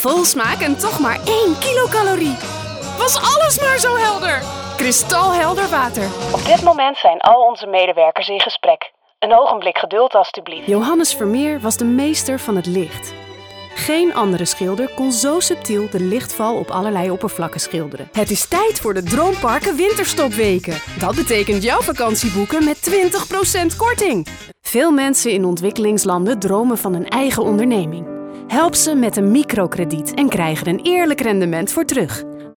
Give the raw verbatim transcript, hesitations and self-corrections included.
Vol smaak en toch maar één kilocalorie. Was alles maar zo helder. Kristalhelder water. Op dit moment zijn al onze medewerkers in gesprek. Een ogenblik geduld alstublieft. Johannes Vermeer was de meester van het licht. Geen andere schilder kon zo subtiel de lichtval op allerlei oppervlakken schilderen. Het is tijd voor de Droomparken Winterstopweken. Dat betekent jouw vakantieboeken met twintig procent korting. Veel mensen in ontwikkelingslanden dromen van een eigen onderneming. Help ze met een microkrediet en krijg er een eerlijk rendement voor terug.